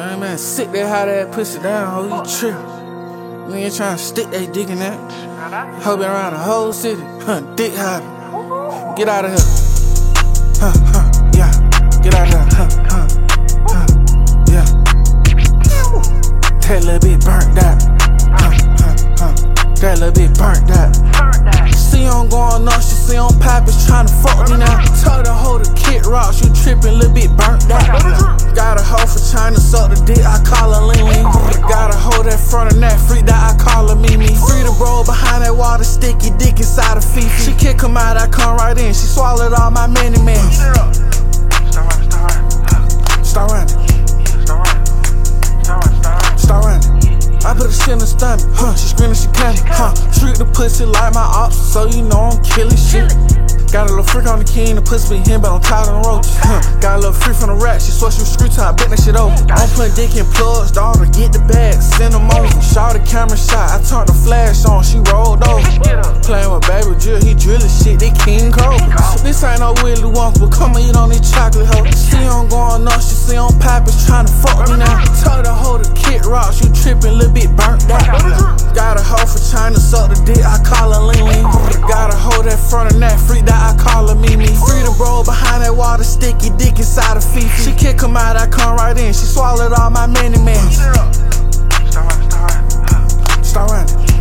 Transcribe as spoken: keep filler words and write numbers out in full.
Man, man, sit there, how that pussy down, ho, you trip. Nigga tryna stick that dick in that. Ho been around the whole city, huh, dick hiding. Get out of here. Huh, huh, yeah. Get out of here, huh, huh, huh, yeah. That little bit burnt out. Huh, huh, huh. That little bit burnt out. See I'm going up, she see I'm poppin', tryna fuck me now. Told her hold the kid rocks, you trippin', little bit burnt out. Got a hoe for China, suck the dick, I call her Ling Ling. Got a hoe that front of that freak that I call her Mimi. Free the roll behind that water, sticky dick inside of Fifi. She kick him out, I come right in, she swallowed all my mini mans. Start running. Start running. I put a shit in her stomach, huh, she screamin' she coming, huh. Treat the pussy like my ops, so you know I'm killing shit. Got a little freak on the king, the pussy be him, but I'm tired of the roaches. Huh. Got a little freak from the rack, she swear she was screw top, bet that shit over. I'm putting dick in plugs, daughter, get the bag, send them over. Shot the camera shot, I turned the flash on, she rolled over. Playin' with baby Jill, he drillin' shit, they King Cobra. This ain't no Willy Wonka, but come and eat on these chocolate hoe. See I'm going up, she see I'm poppin', tryna fuck me now. Told her hold the kid rocks, you trippin', little bit burnt out. Got a hoe for China, suck the dick, I call her Ling Ling. Got a hoe that front of that freak that I call her Mimi. Free the roll behind that water, sticky dick inside of Fifi. She kick him out, I come right in, she swallowed all my mini mans. Start running.